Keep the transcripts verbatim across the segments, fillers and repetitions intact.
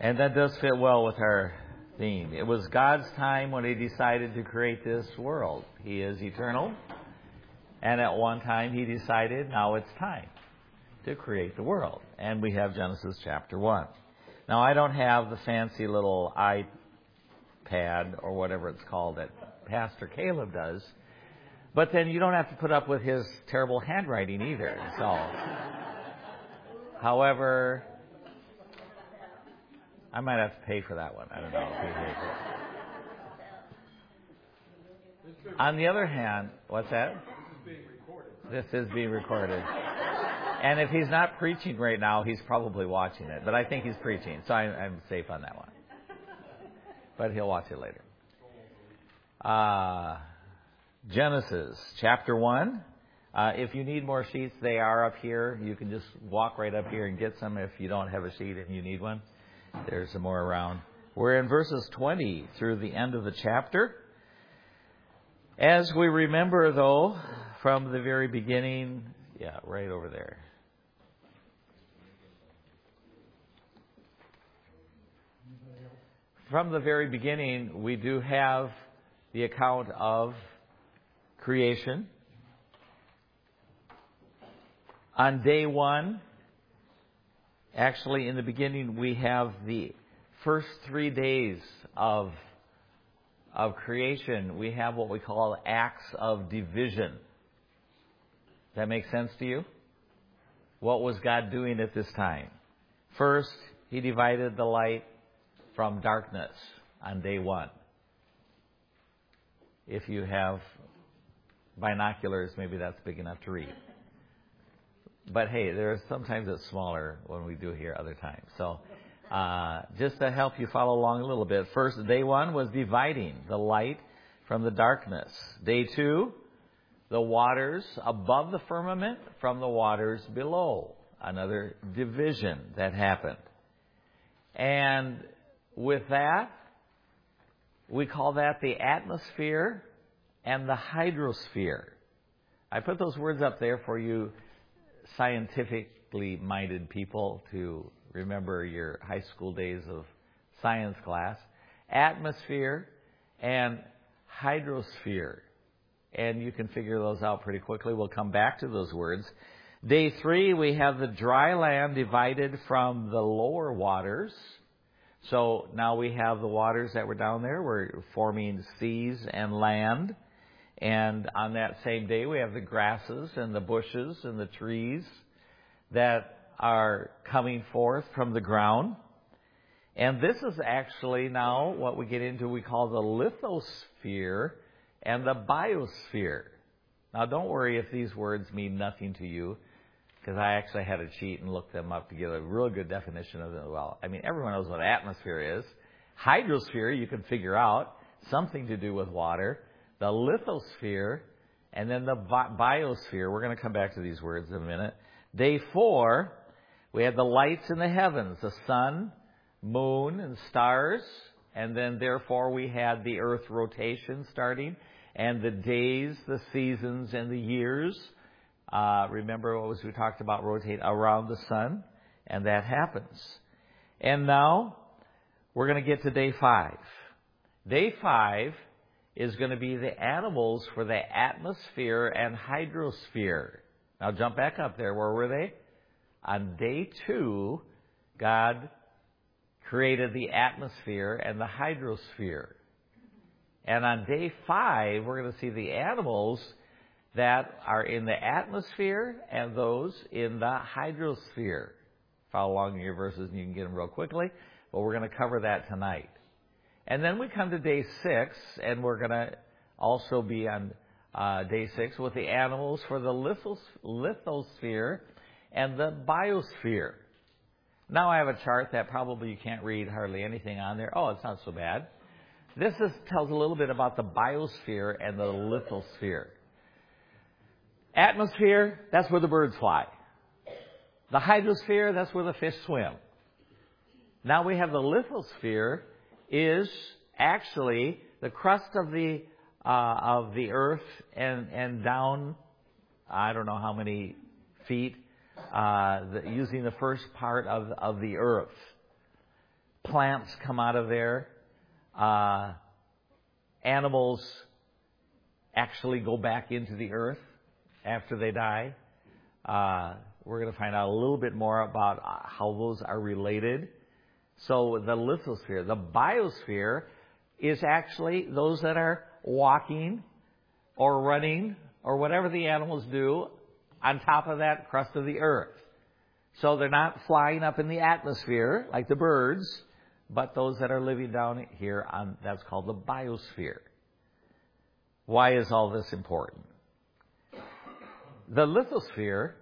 And that does fit well with our theme. It was God's time when He decided to create this world. He is eternal. And at one time He decided now it's time to create the world. And we have Genesis chapter one. Now I don't have the fancy little iPad or whatever it's called that Pastor Caleb does. But then you don't have to put up with his terrible handwriting either. So, however, I might have to pay for that one. I don't know if he pays for it. On the other hand, what's that? This is being recorded. This is being recorded. And if he's not preaching right now, he's probably watching it. But I think he's preaching, so I, I'm safe on that one. But he'll watch it later. Uh, Genesis chapter one. Uh, if you need more sheets, they are up here. You can just walk right up here and get some if you don't have a sheet and you need one. There's some more around. We're in verses twenty through the end of the chapter. As we remember, though, from the very beginning, yeah, right over there. From the very beginning, we do have the account of creation. On day one, actually in the beginning, we have the first three days of, of creation. We have what we call acts of division. Does that make sense to you? What was God doing at this time? First, He divided the light from darkness on day one. If you have binoculars, maybe that's big enough to read. But hey, there's sometimes it's smaller when we do here other times. So uh, just to help you follow along a little bit, first, day one was dividing the light from the darkness. Day two, the waters above the firmament from the waters below. Another division that happened. And with that, we call that the atmosphere and the hydrosphere. I put those words up there for you scientifically minded people to remember your high school days of science class. Atmosphere and hydrosphere. And you can figure those out pretty quickly. We'll come back to those words. Day three, we have the dry land divided from the lower waters. So now we have the waters that were down there. We're forming seas and land. And on that same day, we have the grasses and the bushes and the trees that are coming forth from the ground. And this is actually now what we get into, we call the lithosphere and the biosphere. Now, don't worry if these words mean nothing to you, because I actually had to cheat and look them up to get a real good definition of them. Well, I mean, everyone knows what atmosphere is. Hydrosphere, you can figure out, something to do with water. The lithosphere, and then the biosphere. We're going to come back to these words in a minute. Day four, we had the lights in the heavens, the sun, moon, and stars. And then, therefore, we had the earth rotation starting, and the days, the seasons, and the years. Uh, remember what was we talked about, rotate around the sun, and that happens. And now, we're going to get to day five. Day five is going to be the animals for the atmosphere and hydrosphere. Now jump back up there. Where were they? On day two, God created the atmosphere and the hydrosphere. And on day five, we're going to see the animals that are in the atmosphere and those in the hydrosphere. Follow along in your verses and you can get them real quickly. But we're going to cover that tonight. And then we come to day six, and we're going to also be on uh, day six with the animals for the lithos- lithosphere and the biosphere. Now I have a chart that probably you can't read hardly anything on there. Oh, it's not so bad. This is, tells a little bit about the biosphere and the lithosphere. Atmosphere, that's where the birds fly. The hydrosphere, that's where the fish swim. Now we have the lithosphere, is actually the crust of the uh, of the earth and and down, I don't know how many feet, uh, the, using the first part of of the earth. Plants come out of there. Uh, animals actually go back into the earth after they die. Uh, we're going to find out a little bit more about how those are related. So the lithosphere, the biosphere, is actually those that are walking or running or whatever the animals do on top of that crust of the earth. So they're not flying up in the atmosphere like the birds, but those that are living down here on, that's called the biosphere. Why is all this important? The lithosphere,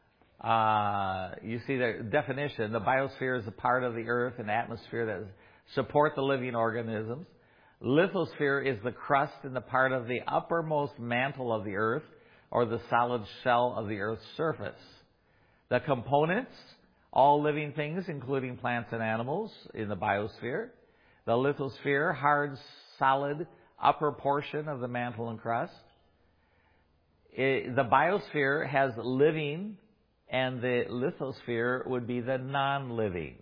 uh, you see the definition, the biosphere is a part of the earth and atmosphere that support the living organisms. Lithosphere is the crust and the part of the uppermost mantle of the earth or the solid shell of the earth's surface. The components, all living things, including plants and animals, in the biosphere. The lithosphere, hard, solid, upper portion of the mantle and crust. It, the biosphere has living, and the lithosphere would be the non-living.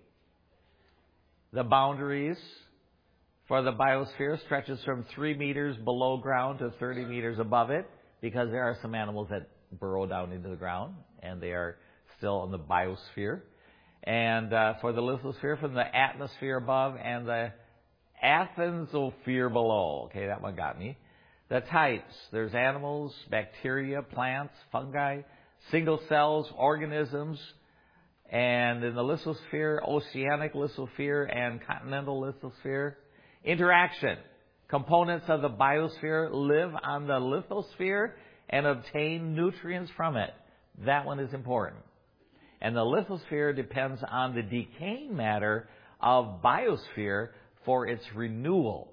The boundaries for the biosphere stretches from three meters below ground to thirty meters above it, because there are some animals that burrow down into the ground, and they are still in the biosphere. And uh, for the lithosphere, from the atmosphere above and the atmosphere below. Okay, that one got me. The types, there's animals, bacteria, plants, fungi, single cells, organisms, and in the lithosphere, oceanic lithosphere and continental lithosphere. Interaction. Components of the biosphere live on the lithosphere and obtain nutrients from it. That one is important. And the lithosphere depends on the decaying matter of biosphere for its renewal.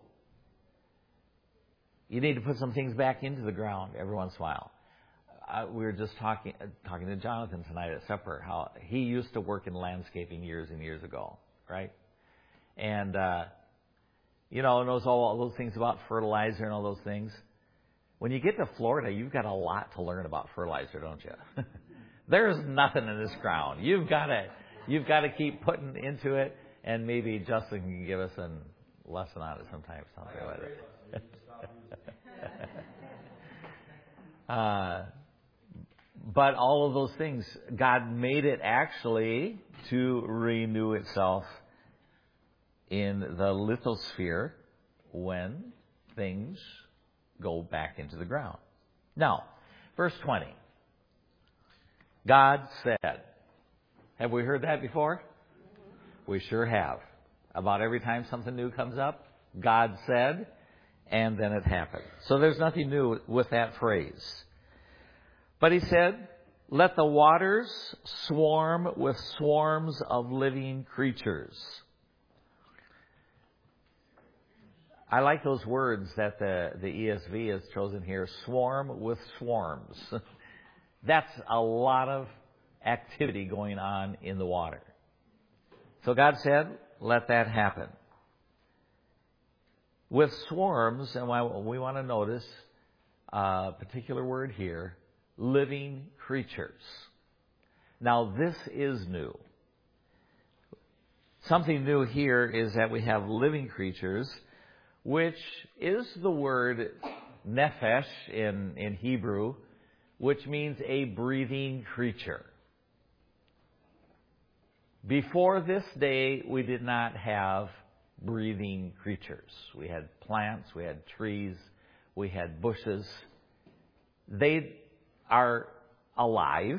You need to put some things back into the ground every once in a while. Uh, we were just talking uh, talking to Jonathan tonight at supper, how he used to work in landscaping years and years ago, right? And, uh, you know, knows all those things about fertilizer and all those things. When you get to Florida, you've got a lot to learn about fertilizer, don't you? There's nothing in this ground. You've got to, you've got to keep putting into it, and maybe Justin can give us a lesson on it sometime. Something like that. uh, but all of those things, God made it actually to renew itself in the lithosphere when things go back into the ground. Now, verse twenty. God said. Have we heard that before? We sure have. About every time something new comes up, God said, and then it happened. So there's nothing new with that phrase. But he said, let the waters swarm with swarms of living creatures. I like those words that the, the E S V has chosen here, swarm with swarms. That's a lot of activity going on in the water. So God said, let that happen. With swarms, and we want to notice a particular word here, living creatures. Now this is new. Something new here is that we have living creatures, which is the word nephesh in, in Hebrew, which means a breathing creature. Before this day, we did not have breathing creatures. We had plants, we had trees, we had bushes. They are alive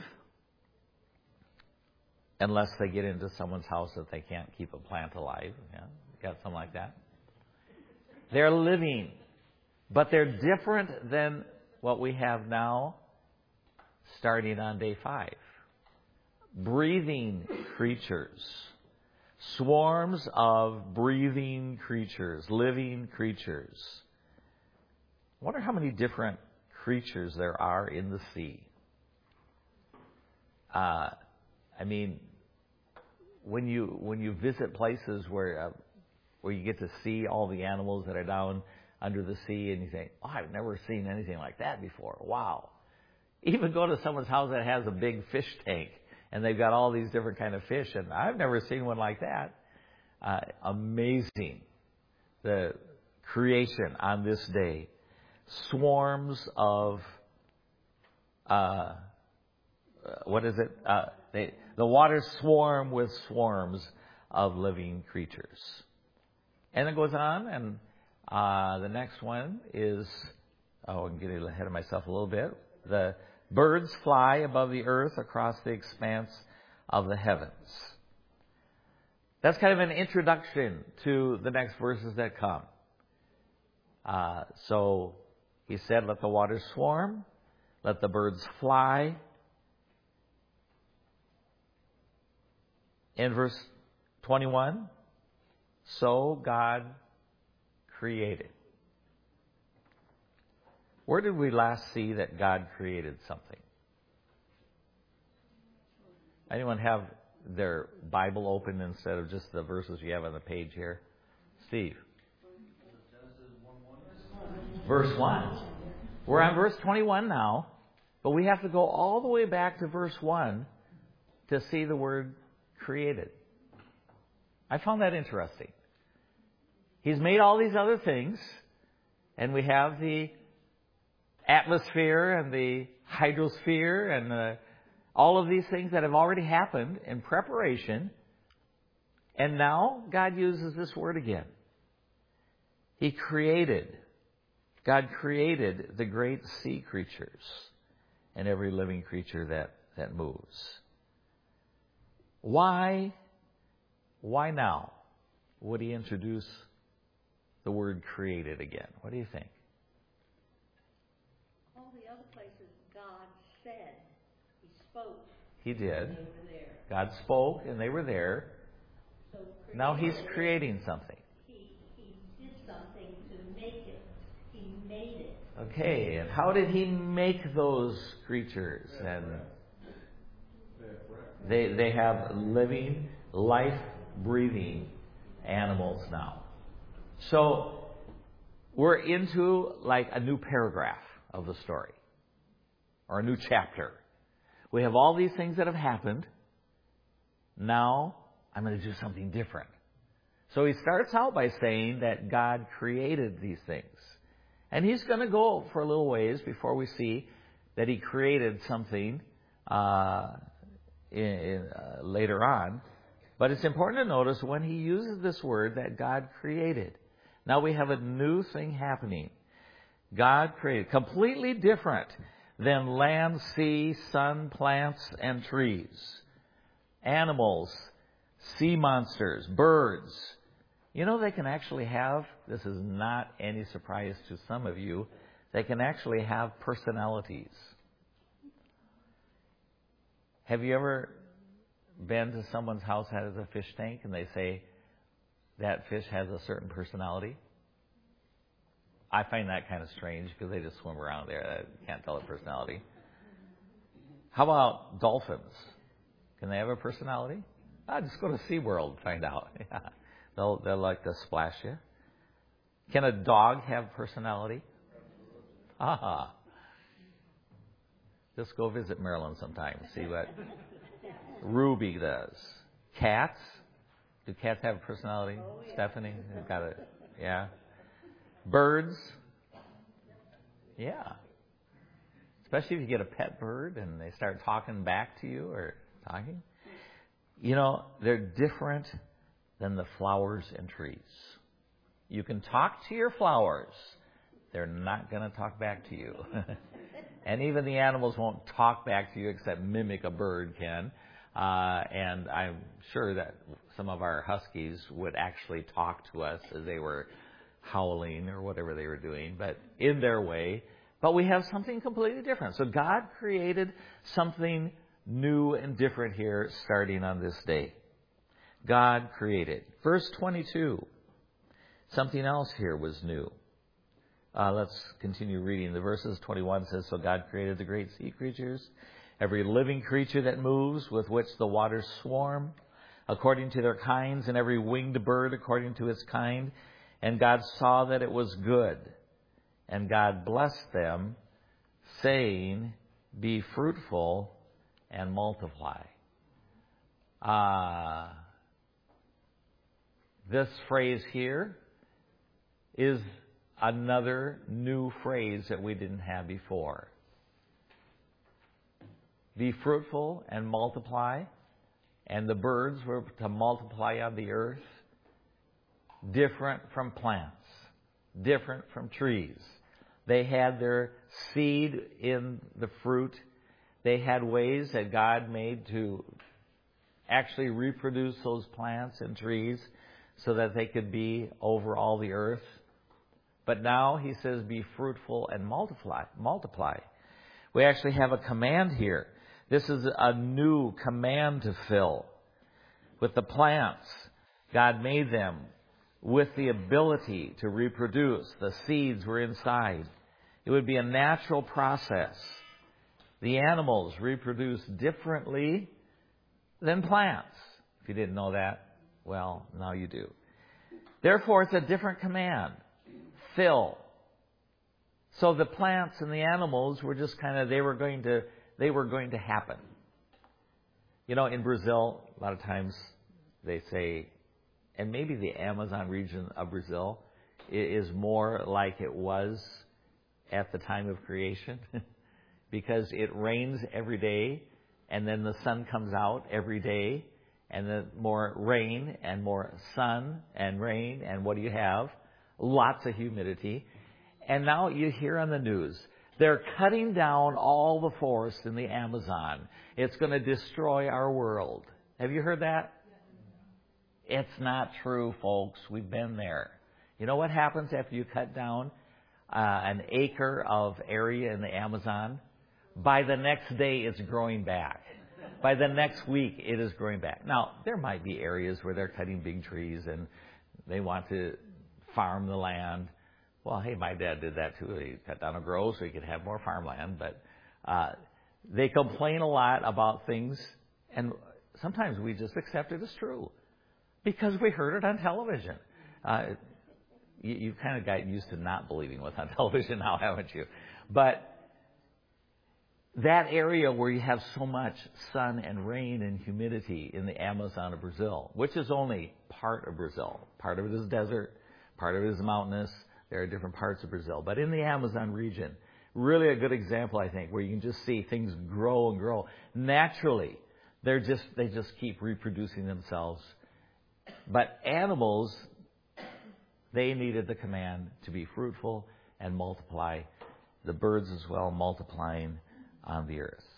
unless they get into someone's house that they can't keep a plant alive. Yeah, got something like that. They're living, but they're different than what we have now starting on day five. Breathing creatures. Swarms of breathing creatures, living creatures. I wonder how many different creatures there are in the sea. Uh, I mean, when you when you visit places where uh, where you get to see all the animals that are down under the sea, and you think, "Oh, I've never seen anything like that before." Wow! Even go to someone's house that has a big fish tank, and they've got all these different kind of fish, and I've never seen one like that. Uh, amazing. The creation on this day. Swarms of, uh, what is it? Uh, they, the waters swarm with swarms of living creatures. And it goes on, and uh, the next one is, oh, I'm getting ahead of myself a little bit. The birds fly above the earth across the expanse of the heavens. That's kind of an introduction to the next verses that come. Uh, so he said, let the waters swarm, let the birds fly. In verse twenty-one, so God created. Where did we last see that God created something? Anyone have their Bible open instead of just the verses you have on the page here? Steve. Verse one. We're on verse twenty-one now, but we have to go all the way back to verse one to see the word created. I found that interesting. He's made all these other things, and we have the atmosphere and the hydrosphere and the, all of these things that have already happened in preparation. And now God uses this word again. He created. God created the great sea creatures and every living creature that, that moves. Why, why now would he introduce the word created again? What do you think? All the other places God said, he spoke. He did. And they were there. God spoke and they were there. So Now he's creating something. He, he did something to make it. He made it. Okay, and how did he make those creatures? And they they have living, life-breathing animals now. So we're into like a new paragraph of the story, or a new chapter. We have all these things that have happened. Now I'm going to do something different. So he starts out by saying that God created these things. And he's going to go for a little ways before we see that he created something uh, in, in, uh, later on. But it's important to notice when he uses this word that God created. Now we have a new thing happening. God created, completely different than land, sea, sun, plants, and trees. Animals, sea monsters, birds. You know, they can actually have, this is not any surprise to some of you, they can actually have personalities. Have you ever been to someone's house that has a fish tank and they say that fish has a certain personality? I find that kind of strange because they just swim around there. I can't tell a personality. How about dolphins? Can they have a personality? Ah, just go to SeaWorld and find out. Yeah. They'll, they'll like to splash you. Can a dog have personality? Ah. Just go visit Maryland sometime and see what Ruby does. Cats? Do cats have a personality? Oh, yeah. Stephanie? You've got it. Yeah. Birds? Yeah. Especially if you get a pet bird and they start talking back to you or talking. You know, they're different than the flowers and trees. You can talk to your flowers. They're not going to talk back to you. And even the animals won't talk back to you except mimic a bird can. Uh, and I'm sure that some of our huskies would actually talk to us as they were howling or whatever they were doing, but in their way. But we have something completely different. So God created something new and different here starting on this day. God created. Verse twenty-two. Something else here was new. Uh, let's continue reading. The verses twenty-one says, so God created the great sea creatures, every living creature that moves, with which the waters swarm, according to their kinds, and every winged bird according to its kind. And God saw that it was good. And God blessed them, saying, be fruitful and multiply. Ah. Uh, this phrase here is another new phrase that we didn't have before. Be fruitful and multiply, and the birds were to multiply on the earth, different from plants, different from trees. They had their seed in the fruit. They had ways that God made to actually reproduce those plants and trees so that they could be over all the earth. But now he says, be fruitful and multiply. multiply. We actually have a command here. This is a new command to fill. With the plants, God made them with the ability to reproduce. The seeds were inside. It would be a natural process. The animals reproduce differently than plants. If you didn't know that, well, now you do. Therefore, it's a different command. Fill. So the plants and the animals were just kind of, they were going to, they were going to happen. You know, in Brazil, a lot of times they say, and maybe the Amazon region of Brazil is more like it was at the time of creation because it rains every day and then the sun comes out every day and then more rain and more sun and rain and what do you have? Lots of humidity. And now you hear on the news, they're cutting down all the forest in the Amazon. It's going to destroy our world. Have you heard that? It's not true, folks. We've been there. You know what happens after you cut down uh, an acre of area in the Amazon? By the next day, it's growing back. By the next week, it is growing back. Now, there might be areas where they're cutting big trees and they want to farm the land. Well, hey, my dad did that too. He cut down a grove so he could have more farmland. But uh, they complain a lot about things, and sometimes we just accept it as true because we heard it on television. Uh, you, you've kind of gotten used to not believing what's on television now, haven't you? But that area where you have so much sun and rain and humidity in the Amazon of Brazil, which is only part of Brazil. Part of it is desert, part of it is mountainous. There are different parts of Brazil. But in the Amazon region, really a good example, I think, where you can just see things grow and grow. Naturally, they're just they just keep reproducing themselves. But animals, they needed the command to be fruitful and multiply. The birds as well, multiplying on the earth.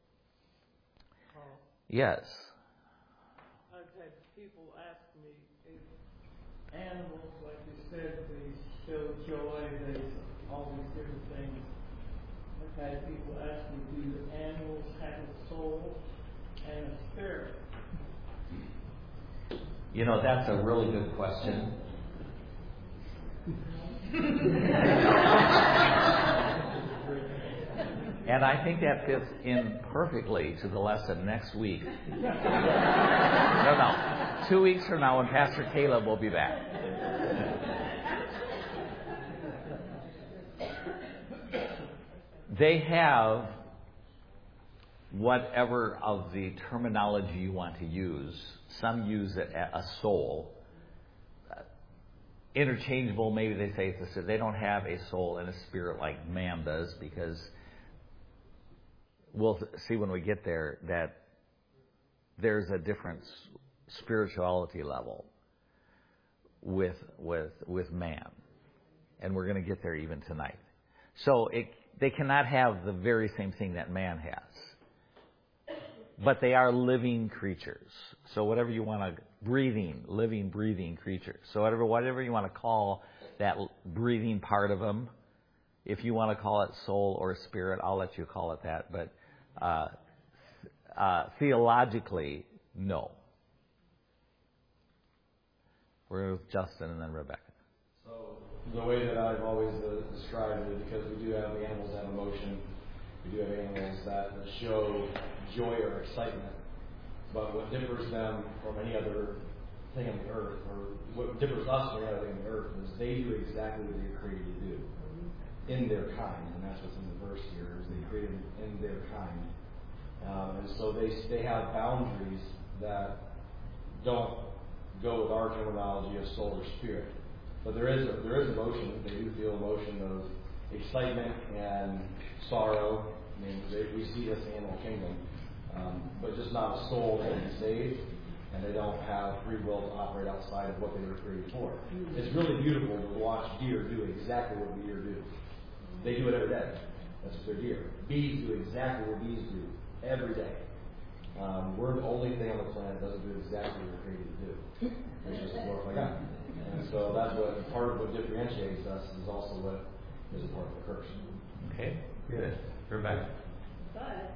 Carl, Yes. I've had people ask me if animals, like you said, they show joy, they all these different things. I've had people ask me, do the animals have a soul and a spirit? You know, that's a really good question. And I think that fits in perfectly to the lesson next week. No, no. Two weeks from now when Pastor Caleb will be back. They have whatever of the terminology you want to use. Some use it as a soul. Interchangeable, maybe they say it's a, they don't have a soul and a spirit like man does, because we'll see when we get there that there's a different spirituality level with with with man, and we're going to get there even tonight. So it, they cannot have the very same thing that man has, but they are living creatures. So whatever you want to breathing, living, breathing creatures. So whatever whatever you want to call that breathing part of them, if you want to call it soul or spirit, I'll let you call it that. But uh, uh, theologically, no. We're with Justin and then Rebecca. So the way that I've always uh, described it, because we do have the animals that have emotion, we do have animals that show joy or excitement. But what differs them from any other thing on the earth, or what differs us from any other thing on the earth, is they do exactly what they were created to do in their kind, and that's what's in the verse here, is they created in their kind. Um, and so they they have boundaries that don't go with our terminology of soul or spirit. But there is a, there is emotion. They do feel emotion of excitement and sorrow. I mean, they, we see this in the animal kingdom, um, but just not a soul that is saved, and they don't have free will to operate outside of what they were created for. It's really beautiful to watch deer do exactly what deer do. They do it every day. That's what they're deer. Bees do exactly what bees do every day. Um, we're the only thing on the planet that doesn't do exactly what we're created to do, which is to glorify God. And so that's what part of what differentiates us is also what is a part of the curse. Okay, good. Rebecca. But,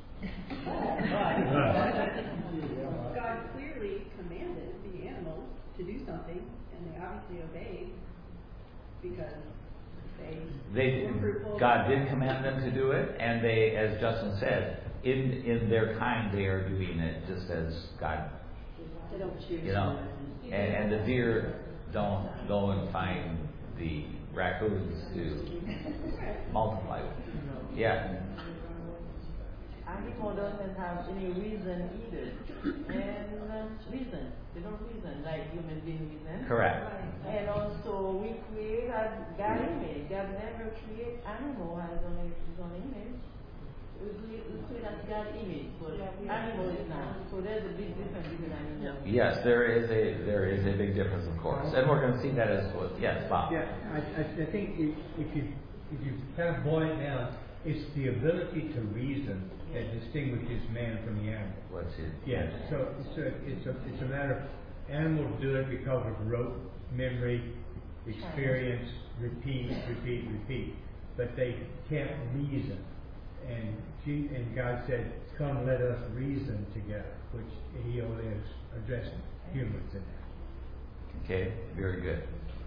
God clearly commanded the animals to do something, and they obviously obeyed because they, They, were fruitful. God did command them to do it, and they, as Justin said, in in their kind they are doing it just as God, They don't choose. you know, and, and the deer don't go and find the raccoons to multiply with. Yeah. Animal doesn't have any reason either. And uh, reason. They don't reason like human beings reason. Correct. And also we create as God image. God never create animal as on his own image. We create, we create as God image, but animal is not. So there's a big difference between animals. Yes, there is a there is a big difference, of course, and we're going to see that as well. Yes, Bob. Yeah, I, I, I think if, if you if you kind of boil it down, it's the ability to reason that distinguishes man from the animal. What's it? Yes, so it's a, it's a, it's a matter of animals do it because of rote memory, experience, repeat, repeat, repeat. But they can't reason. And she, and God said, come let us reason together, which he only is addressing humans in that. Okay, very good.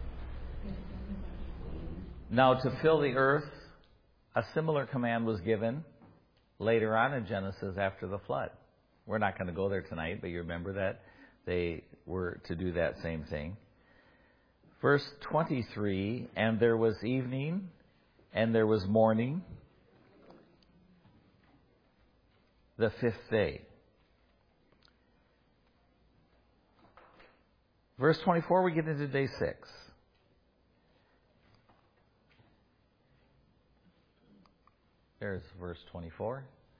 Now to fill the earth, a similar command was given later on in Genesis after the flood. We're not going to go there tonight, but you remember that they were to do that same thing. Verse twenty-three, and there was evening, and there was morning, the fifth day. Verse twenty-four, we get into day six. There's verse twenty-four.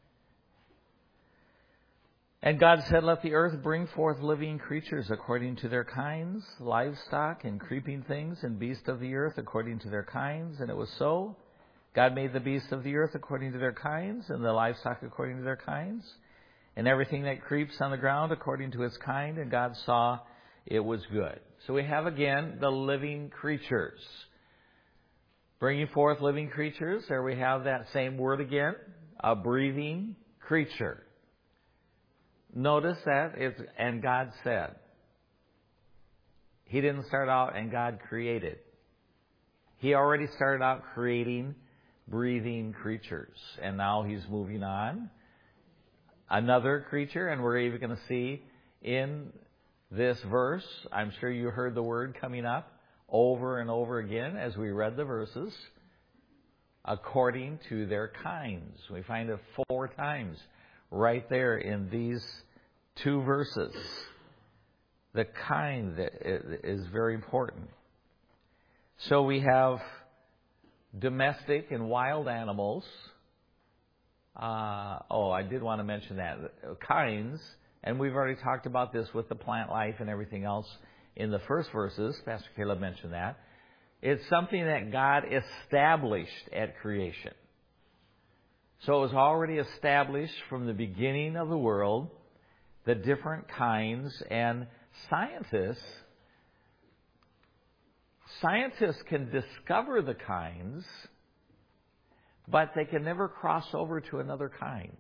And God said, let the earth bring forth living creatures according to their kinds, livestock and creeping things, and beasts of the earth according to their kinds. And it was so. God made the beasts of the earth according to their kinds, and the livestock according to their kinds, and everything that creeps on the ground according to its kind. And God saw it was good. So we have again the living creatures. Bringing forth living creatures, there we have that same word again, a breathing creature. Notice that it's, and God said. He didn't start out and God created. He already started out creating breathing creatures. And now he's moving on. Another creature, and we're even going to see in this verse, I'm sure you heard the word coming up over and over again as we read the verses, according to their kinds. We find it four times right there in these two verses. The kind is very important. So we have domestic and wild animals. Uh, oh, I did want to mention that. Kinds, and we've already talked about this with the plant life and everything else in the first verses. Pastor Caleb mentioned that. It's something that God established at creation. So it was already established from the beginning of the world, the different kinds, and scientists, scientists can discover the kinds, but they can never cross over to another kind.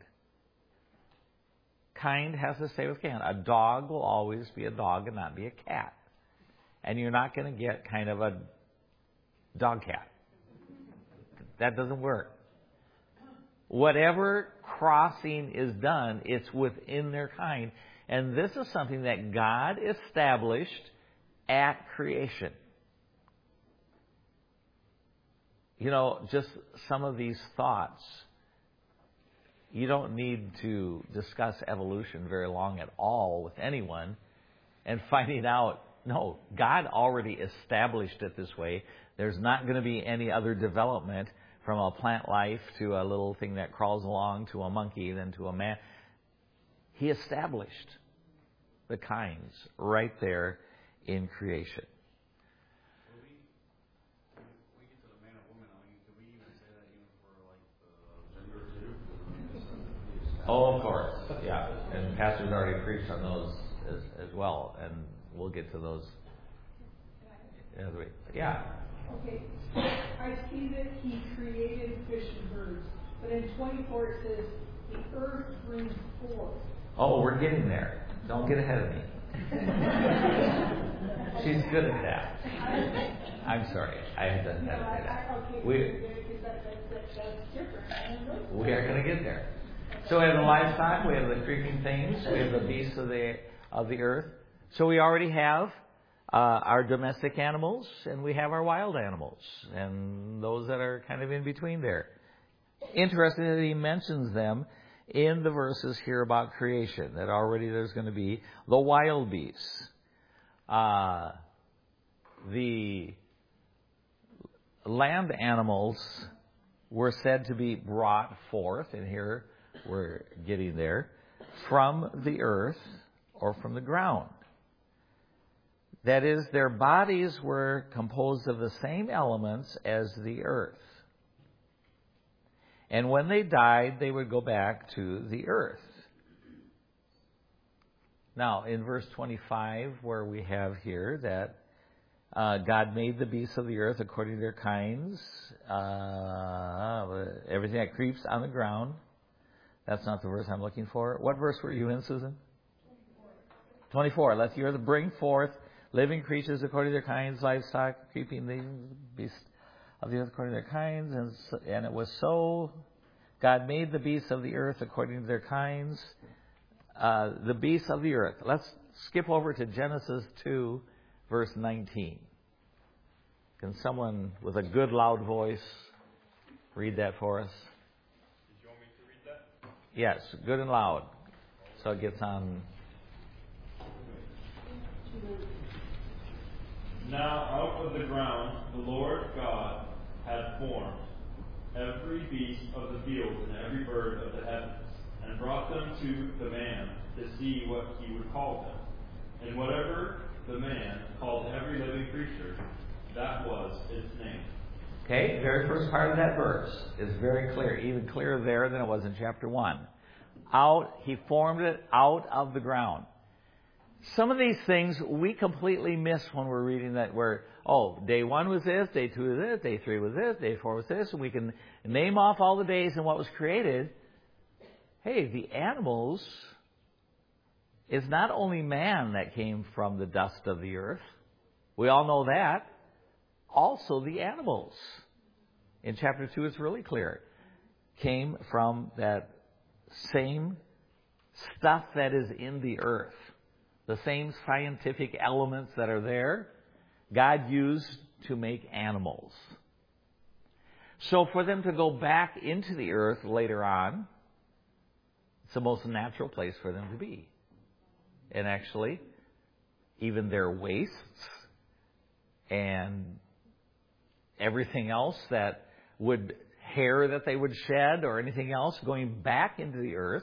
Kind has to stay with kind. A dog will always be a dog and not be a cat. And you're not going to get kind of a dog cat. That doesn't work. Whatever crossing is done, it's within their kind. And this is something that God established at creation. You know, just some of these thoughts. You don't need to discuss evolution very long at all with anyone. and finding out, no, God already established it this way. There's not going to be any other development from a plant life to a little thing that crawls along to a monkey, then to a man. He established the kinds right there in creation. Oh, of course, yeah. And Pastor's already preached on those as, as well, and we'll get to those. Yeah. Okay. I see that he created fish and birds, but in twenty-four it says the earth brings forth. Oh, we're getting there. Don't get ahead of me. She's good at that. I'm sorry. I had to No, I, say that. I, okay, We, because that, that, that, that's different. we are going to get there. So we have the livestock, we have the creeping things, we have the beasts of the of the earth. So we already have uh, our domestic animals, and we have our wild animals, and those that are kind of in between there. Interesting that he mentions them in the verses here about creation, that already there's going to be the wild beasts. Uh, the land animals were said to be brought forth, and here we're getting there, from the earth or from the ground. That is, their bodies were composed of the same elements as the earth. And when they died, they would go back to the earth. Now, in verse twenty-five, where we have here that uh, God made the beasts of the earth according to their kinds, uh, everything that creeps on the ground. That's not the verse I'm looking for. What verse were you in, Susan? twenty-four. Let the earth bring forth living creatures according to their kinds, livestock, creeping the beasts of the earth according to their kinds. And, so, and it was so. God made the beasts of the earth according to their kinds. Uh, the beasts of the earth. Let's skip over to Genesis two, verse nineteen. Can someone with a good loud voice read that for us? Yes, good and loud. So it gets on. Now out of the ground the Lord God had formed every beast of the field and every bird of the heavens, and brought them to the man to see what he would call them. And whatever the man called every living creature, that was its name. Okay, very first part of that verse is very clear, even clearer there than it was in chapter one. Out, he formed it out of the ground. Some of these things we completely miss when we're reading that where, oh, day one was this, day two was this, day three was this, day four was this, and we can name off all the days and what was created. Hey, the animals is not only man that came from the dust of the earth. We all know that. Also the animals. In chapter two, it's really clear. Came from that same stuff that is in the earth. The same scientific elements that are there, God used to make animals. So for them to go back into the earth later on, it's the most natural place for them to be. And actually, even their wastes and everything else that would, hair that they would shed or anything else going back into the earth,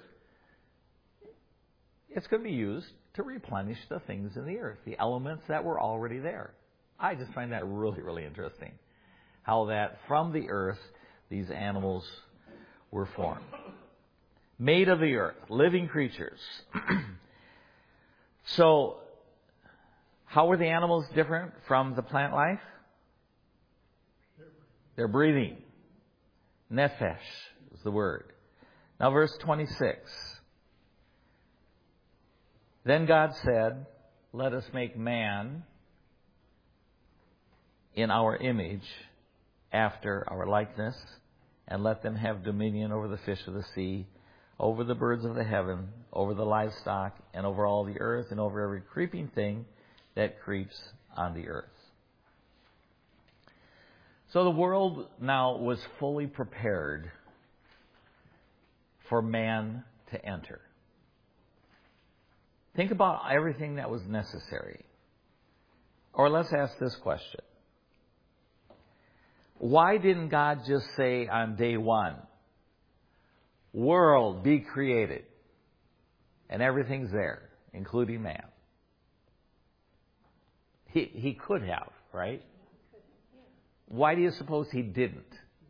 it's going to be used to replenish the things in the earth, the elements that were already there. I just find that really, really interesting. How that from the earth, these animals were formed. Made of the earth, living creatures. So, how were the animals different from the plant life? They're breathing. Nephesh is the word. Now verse twenty-six. Then God said, let us make man in our image, after our likeness, and let them have dominion over the fish of the sea, over the birds of the heaven, over the livestock, and over all the earth, and over every creeping thing that creeps on the earth. So the world now was fully prepared for man to enter. Think about everything that was necessary. Or let's ask this question. Why didn't God just say on day one, world, be created, and everything's there, including man? He, he could have, right? Why do you suppose he didn't?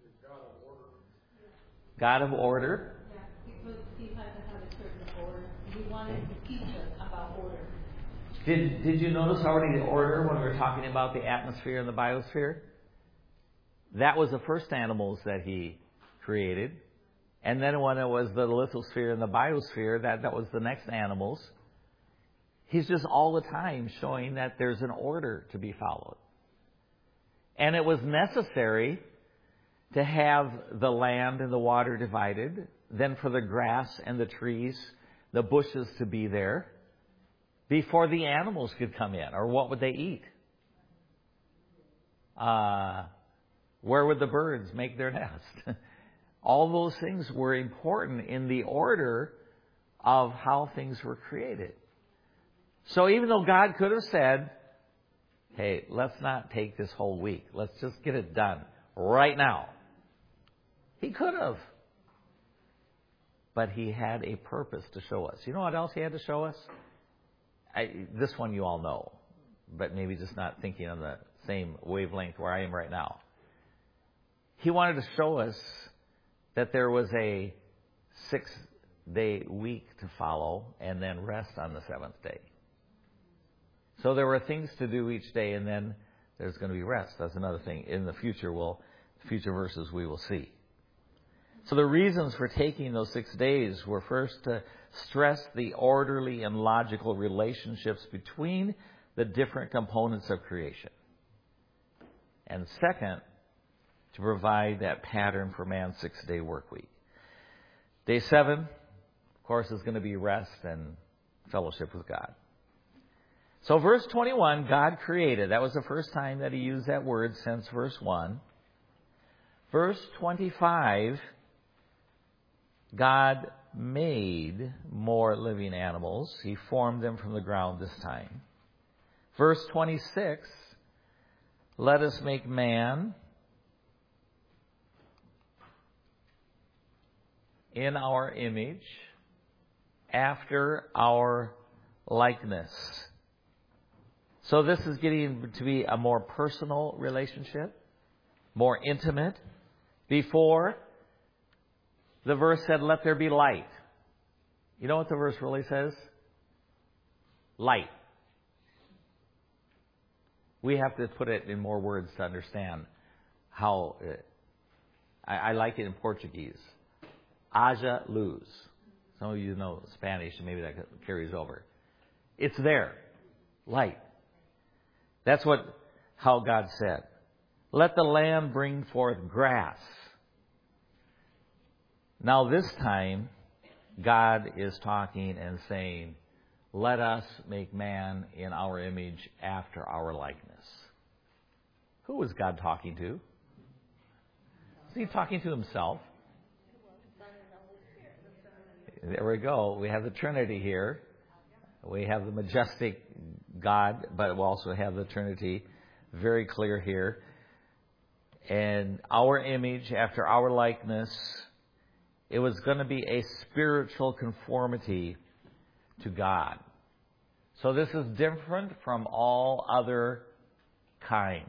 God of order? Yeah, because he had to have a certain order. He wanted to teach us about order. Did, did you notice already the order when we were talking about the atmosphere and the biosphere? That was the first animals that he created. And then when it was the lithosphere and the biosphere, that, that was the next animals. He's just all the time showing that there's an order to be followed. And it was necessary to have the land and the water divided, then for the grass and the trees, the bushes to be there, before the animals could come in. Or what would they eat? Uh, where would the birds make their nest? All those things were important in the order of how things were created. So even though God could have said, hey, let's not take this whole week. Let's just get it done right now. He could have. But he had a purpose to show us. You know what else he had to show us? I, this one you all know, but maybe just not thinking on the same wavelength where I am right now. He wanted to show us that there was a six-day week to follow and then rest on the seventh day. So there were things to do each day, and then there's going to be rest. That's another thing. In the future, we'll, future verses we will see. So the reasons for taking those six days were first to stress the orderly and logical relationships between the different components of creation. And second, to provide that pattern for man's six-day work week. Day seven, of course, is going to be rest and fellowship with God. So verse twenty-one, God created. That was the first time that he used that word since verse one. Verse twenty-five, God made more living animals. He formed them from the ground this time. Verse twenty-six, let us make man in our image, after our likeness. So this is getting to be a more personal relationship, more intimate. Before, the verse said, let there be light. You know what the verse really says? Light. We have to put it in more words to understand how, uh, I, I like it in Portuguese. Haja luz. Some of you know Spanish, and maybe that carries over. It's there. Light. That's what, how God said. Let the land bring forth grass. Now this time, God is talking and saying, let us make man in our image after our likeness. Who was God talking to? Is he talking to himself? There we go. We have the Trinity here. We have the majestic God, but we also have the Trinity very clear here. And our image after our likeness, it was going to be a spiritual conformity to God. So this is different from all other kinds.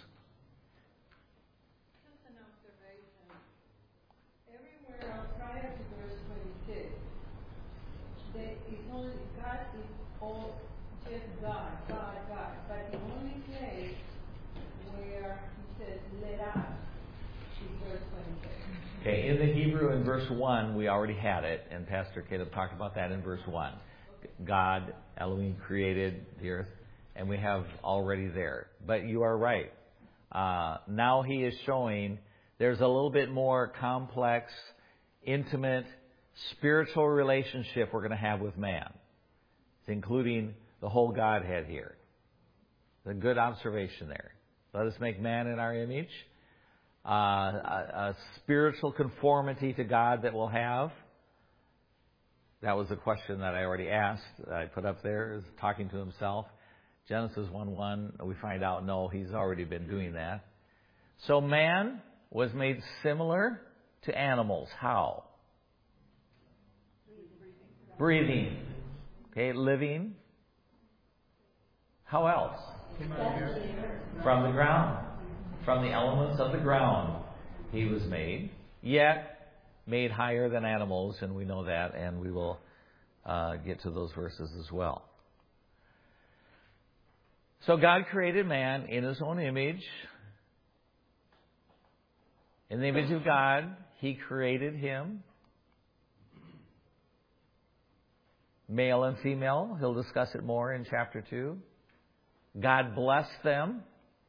Just an observation. Everywhere else prior to verse twenty-six, that it's only God is all just God, God, God. But the only place where he says let us is verse twenty-six. Okay, in the Hebrew in verse one, we already had it, and Pastor Caleb talked about that in verse one. God, Elohim, created the earth, and we have already there. But you are right. Uh, now he is showing there's a little bit more complex, intimate, spiritual relationship we're going to have with man. It's including the whole Godhead here. It's a good observation there. Let us make man in our image. Uh, a, a spiritual conformity to God that we'll have. that was a question that I already asked. I put up there, is talking to himself. Genesis one one, we find out, no, he's already been doing that. So man was made similar to animals. How? Breathing. Okay, living. How else? From the ground. From the elements of the ground he was made. Yet made higher than animals, and we know that, and we will uh, get to those verses as well. So God created man in his own image. In the image of God, he created him. Male and female. He'll discuss it more in chapter two. God blessed them.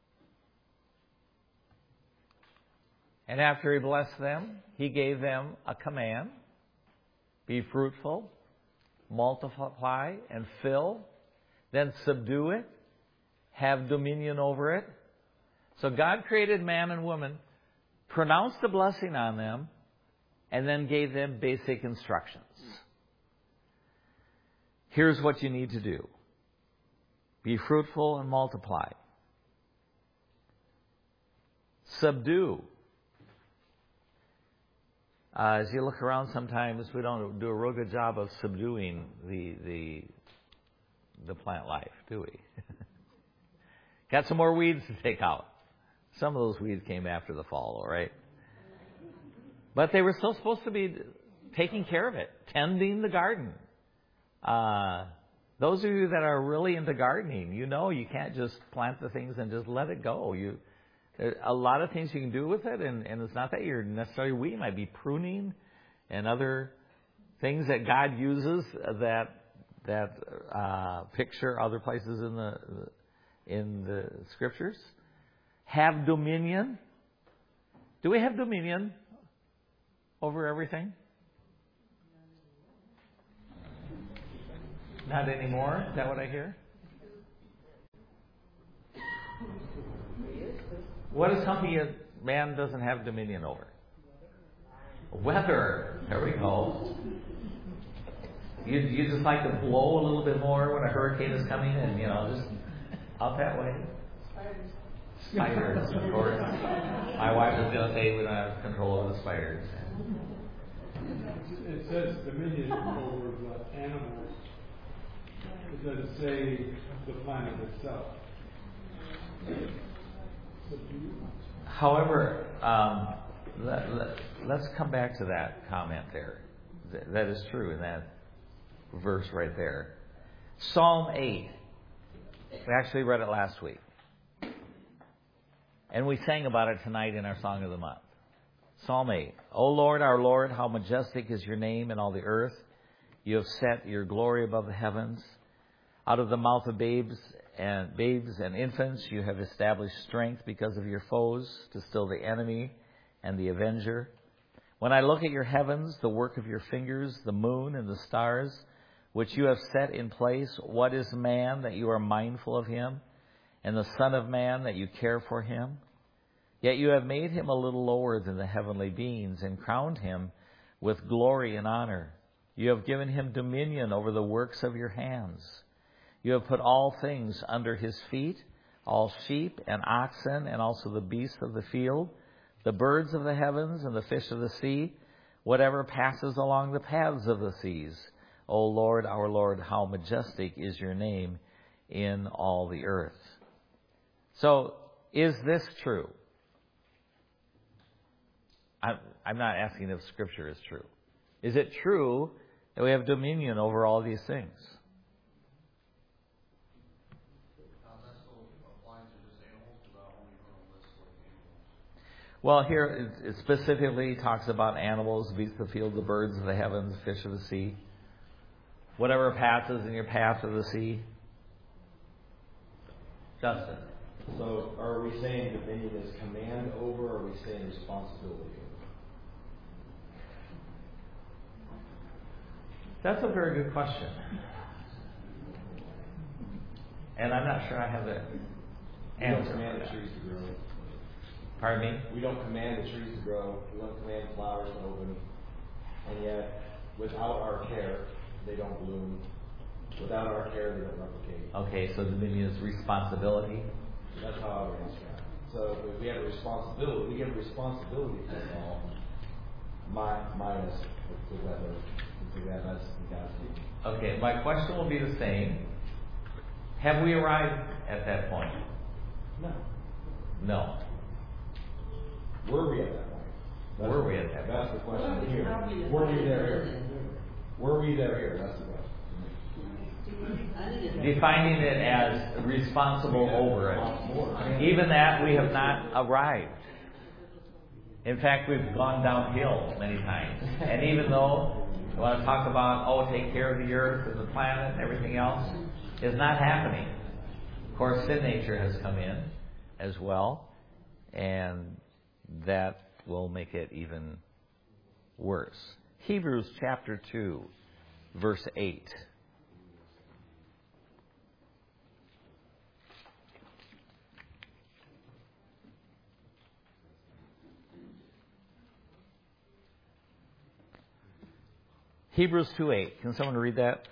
And after he blessed them, he gave them a command. Be fruitful, multiply, and fill. Then subdue it. Have dominion over it. So God created man and woman, pronounced a blessing on them, and then gave them basic instructions. Here's what you need to do. Be fruitful and multiply. Subdue. Uh, as you look around sometimes, we don't do a real good job of subduing the the, the plant life, do we? Got some more weeds to take out. Some of those weeds came after the fall, all right? But they were still supposed to be taking care of it, tending the garden. Uh, those of you that are really into gardening, you know you can't just plant the things and just let it go. You, there are a lot of things you can do with it, and, and it's not that you're necessarily weeding. It might be pruning and other things that God uses that that uh, picture other places in the in the scriptures. Have dominion. Do we have dominion over everything? Not anymore? Is that what I hear? What is something a man doesn't have dominion over? Weather. There we go. You, you just like to blow a little bit more when a hurricane is coming and, you know, just out that way. Spiders, of course. My wife is going to say we don't have control over the spiders. It says dominion over the animals. It doesn't say the planet itself. However, um, let, let, let's come back to that comment there. Th- that is true in that verse right there. Psalm eight. We actually read it last week. And we sang about it tonight in our Song of the Month. Psalm eight. O Lord, our Lord, how majestic is your name in all the earth. You have set your glory above the heavens. Out of the mouth of babes and babes and infants you have established strength because of your foes, to still the enemy and the avenger. When I look at your heavens, the work of your fingers, the moon and the stars, which you have set in place, what is man that you are mindful of him, and the Son of Man that you care for him? Yet you have made him a little lower than the heavenly beings, and crowned him with glory and honor. You have given him dominion over the works of your hands. You have put all things under his feet, all sheep and oxen, and also the beasts of the field, the birds of the heavens and the fish of the sea, whatever passes along the paths of the seas. O Lord, our Lord, how majestic is your name in all the earth. So, is this true? I'm, I'm not asking if Scripture is true. Is it true that we have dominion over all these things? Well, here it, it specifically talks about animals, beasts of the field, the birds of the heavens, fish of the sea. Whatever passes in your path of the sea. Justin. So are we saying dominion is command over, or are we saying responsibility over? That's a very good question. And I'm not sure I have the We don't answer. command the trees to grow. Pardon me? We don't command the trees to grow. We don't command flowers to open. And yet, without our care, they don't bloom. Without our care, they don't replicate. Okay, so dominion is responsibility. That's how I would answer that. So if we have a responsibility, we give a responsibility for it all, mi- minus the weather. That, that's God's teaching. Okay, my question will be the same. Have we arrived at that point? No. No. Were we at that point? That's Were we at that point? That's the question here. Were we there here? Were we there here? That's the question. Defining it as responsible over it. Even that, we have not arrived. In fact, we've gone downhill many times. And even though we want to talk about, oh, take care of the earth and the planet and everything else, it's not happening. Of course, sin nature has come in as well, and that will make it even worse. Hebrews chapter two, verse eight. Hebrews two eight. Can someone read that?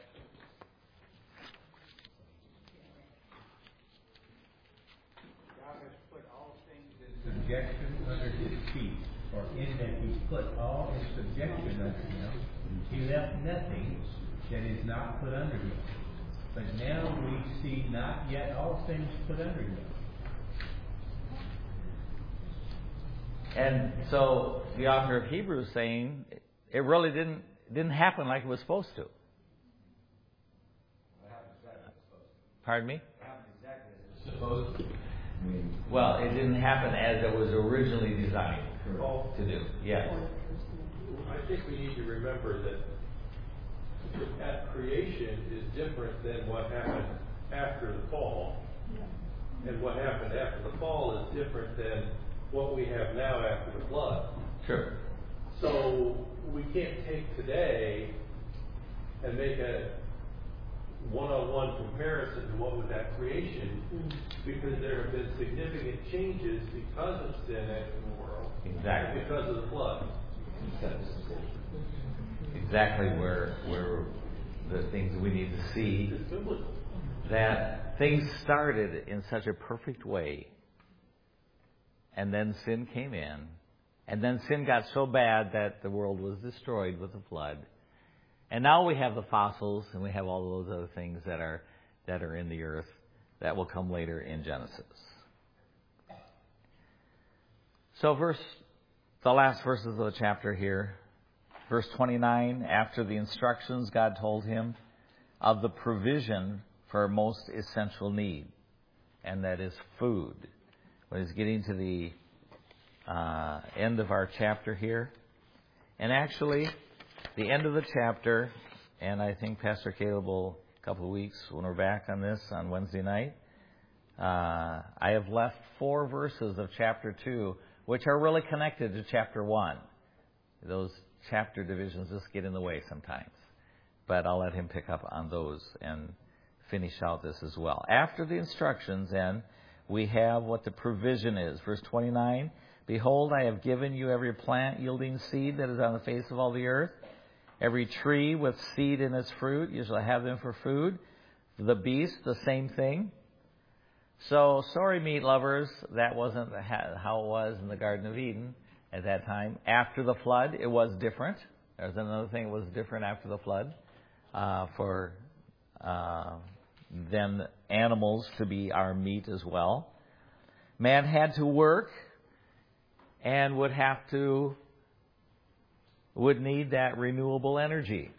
God has put all things in subjection under his feet, or in that he put all in subjection under him. He left nothing that is not put under him. But now we see not yet all things put under him. And so the author of Hebrews is saying it really didn't didn't happen like it was supposed to. Pardon me? Supposed to. Well, it didn't happen as it was originally designed to do. Yes. I think we need to remember that at creation is different than what happened after the fall. And what happened after the fall is different than what we have now after the flood. Sure. So we can't take today and make a one-on-one comparison to what was at creation, because there have been significant changes because of sin in the world. Exactly. Because of the flood. Exactly where where the things we need to see, that things started in such a perfect way, and then sin came in, and then sin got so bad that the world was destroyed with the flood. And now we have the fossils, and we have all those other things that are that are in the earth that will come later in Genesis. So verse, the last verses of the chapter here, verse twenty-nine, after the instructions God told him of the provision for a most essential need, and that is food. When he's getting to the uh, end of our chapter here, and actually, the end of the chapter, and I think Pastor Caleb will, a couple of weeks when we're back on this on Wednesday night, uh, I have left four verses of chapter two, which are really connected to chapter one. Those chapter divisions just get in the way sometimes. But I'll let him pick up on those and finish out this as well. After the instructions, then, we have what the provision is. Verse twenty-nine, behold, I have given you every plant yielding seed that is on the face of all the earth, every tree with seed in its fruit, you shall have them for food. The beast, the same thing. So, sorry, meat lovers, that wasn't how it was in the Garden of Eden at that time. After the flood, it was different. There's another thing that was different after the flood uh, for uh, then animals to be our meat as well. Man had to work and would have to would need that renewable energy.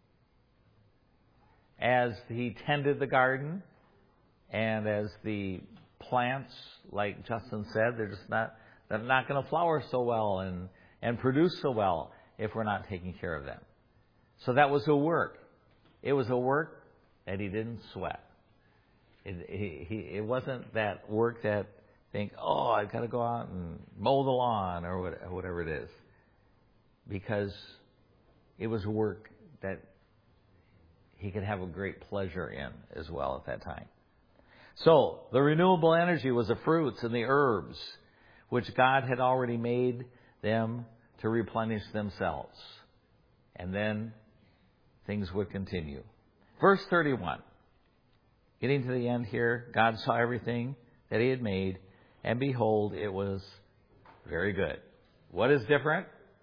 As he tended the garden, and as the plants, like Justin said, they're just not they're not going to flower so well and, and produce so well if we're not taking care of them. So that was a work. It was a work that he didn't sweat. It, he, he, it wasn't that work that think, oh, I've got to go out and mow the lawn or whatever it is. Because it was work that he could have a great pleasure in as well at that time. So, the renewable energy was the fruits and the herbs, which God had already made them to replenish themselves. And then things would continue. Verse thirty-one. Getting to the end here, God saw everything that He had made, and behold, it was very good. What is different?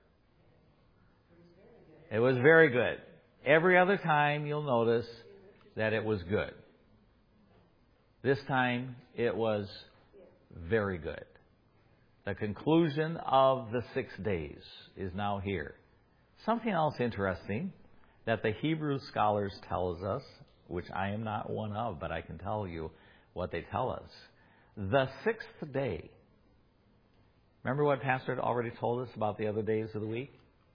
It was very good. Every other time you'll notice that it was good. This time it was very good. The conclusion of the six days is now here. Something else interesting that the Hebrew scholars tells us, which I am not one of, but I can tell you what they tell us. The sixth day. Remember what Pastor had already told us about the other days of the week?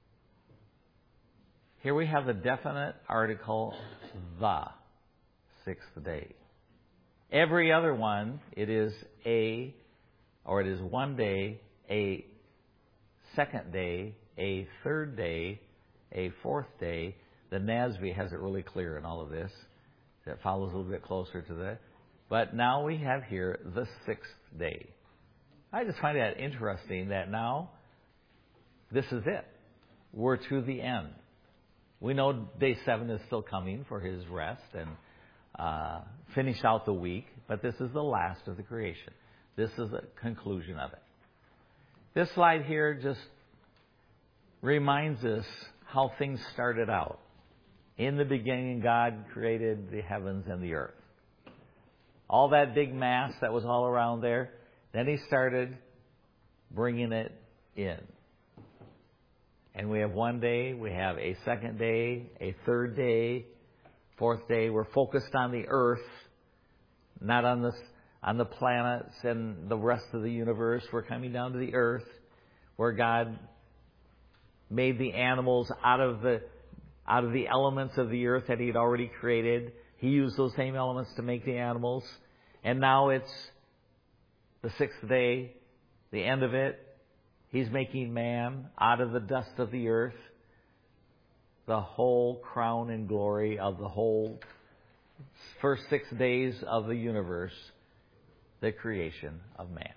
Here we have the definite article, the sixth day. Every other one, it is a, or it is one day, a second day, a third day, a fourth day. The N A S B has it really clear in all of this. That follows a little bit closer to that. But now we have here the sixth day. I just find that interesting that now this is it. We're to the end. We know day seven is still coming for His rest and uh, finish out the week, but this is the last of the creation. This is the conclusion of it. This slide here just reminds us how things started out. In the beginning, God created the heavens and the earth. All that big mass that was all around there, then He started bringing it in. And we have one day, we have a second day, a third day, fourth day. We're focused on the earth, not on the, on the planets and the rest of the universe. We're coming down to the earth, where God made the animals out of the out of the elements of the earth that He had already created. He used those same elements to make the animals. And now it's the sixth day, the end of it. He's making man out of the dust of the earth, the whole crown and glory of the whole first six days of the universe, the creation of man,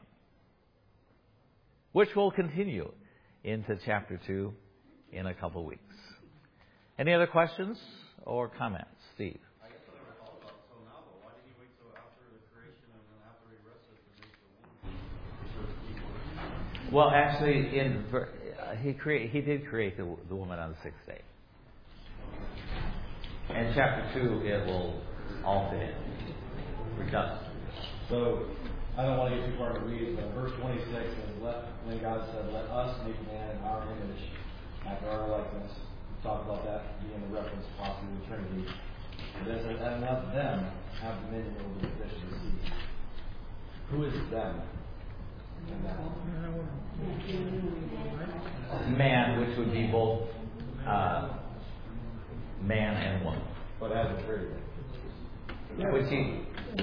which will continue into chapter two in a couple weeks. Any other questions or comments? Steve? I guess I never thought about so now, but why did He wait till after the creation and then after He rested to make the woman? Well, actually, in uh, he create he did create the, the woman on the sixth day. And chapter two, it will all fit in. We're done. So, I don't want to get too far in the weeds, but verse twenty-six is let, when God said, "Let us make man in our image, after our likeness." We talked about that being a reference possibly to the Trinity. And then says, "And let them have dominion over the fish of the sea." Who is them? In that? Man, which would be both uh, man and woman. But as a Trinity. Which he,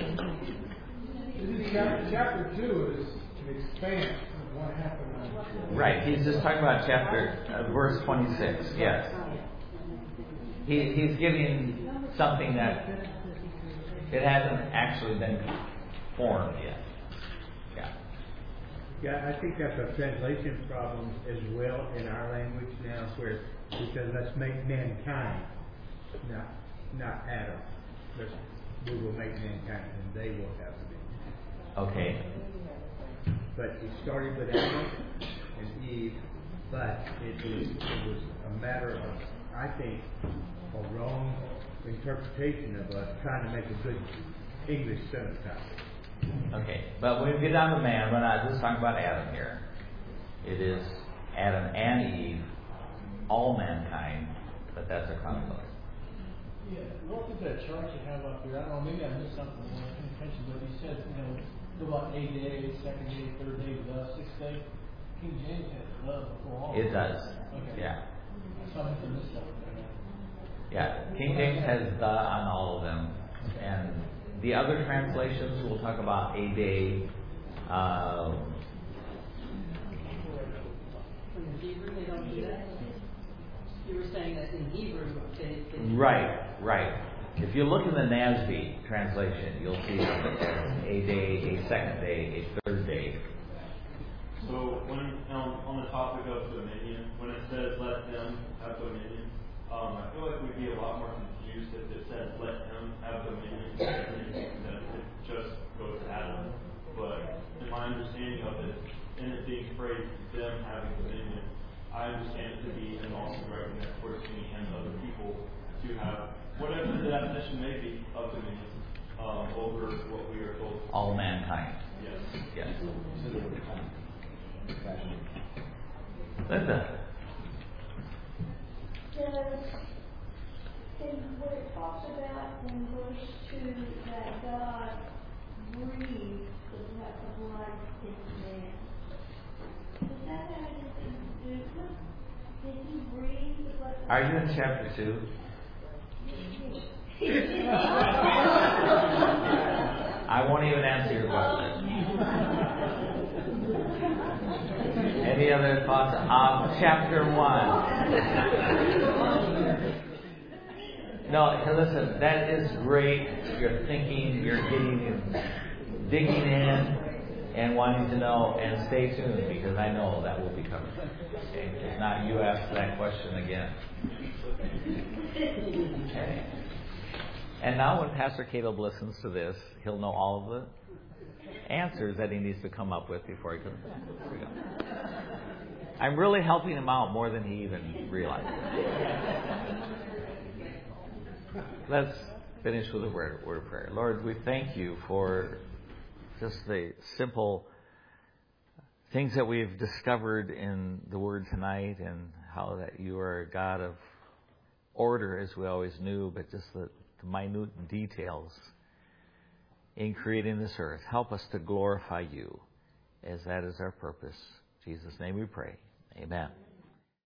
Chapter, chapter two is an expanse of what happened on right, he's just talking about chapter, uh, verse twenty-six, yes. He, he's giving something that it hasn't actually been formed yet. Yeah. Yeah, I think that's a translation problem as well in our language now, where it says, let's make mankind, not, not Adam. Let's, we will make mankind, and they will have dominion. Okay. But it started with Adam and Eve, but it, is, it was a matter of, I think, a wrong interpretation of us trying to make a good English synopsis. Okay, but when we get down to man, we're not just talking about Adam here. It is Adam and Eve, all mankind, but that's a conflict. Yeah, what was that chart you have up here? I don't know, maybe I missed something when I paid attention, but you said, you know, about eight days, second day, third day, the sixth day. King James has the before all. It does. Okay. Yeah. So I must have missed something. Yeah. King James has the on all of them. And the other translations will talk about a day. Uh, In Hebrew, they don't do that? You were saying that in Hebrew, they... they right, right. If you look in the N A S B translation, you'll see a day, a second day, a third day. So when um, on the topic of dominion, when it says let them have dominion, Um, I feel like we'd be a lot more confused if it said, let him have dominion, than if it just goes to Adam. But in my understanding of it, in it being phrased, them having dominion, I understand it to be an also directing that towards me and other people to have whatever the definition may be of dominion um, over what we are told. All mankind. Yes. Yes. Linda. Does, in what it talks about in verse two, that God breathed the breath of life into man, does that have anything to do with it? Did he breathe the breath of life? Are you in chapter two? I won't even answer your question. Any other thoughts on chapter one? No, listen, that is great. You're thinking, you're getting, digging in and wanting to know, and stay tuned because I know that will be covered. Okay? If not, you ask that question again. Okay. And now when Pastor Caleb listens to this, he'll know all of the answers that he needs to come up with before he comes back. There we go. I'm really helping him out more than he even realizes. Let's finish with a word, word of prayer. Lord, we thank you for just the simple things that we've discovered in the Word tonight, and how that you are a God of order, as we always knew, but just the, the minute details in creating this earth. Help us to glorify you, as that is our purpose. In Jesus' name we pray. Amen.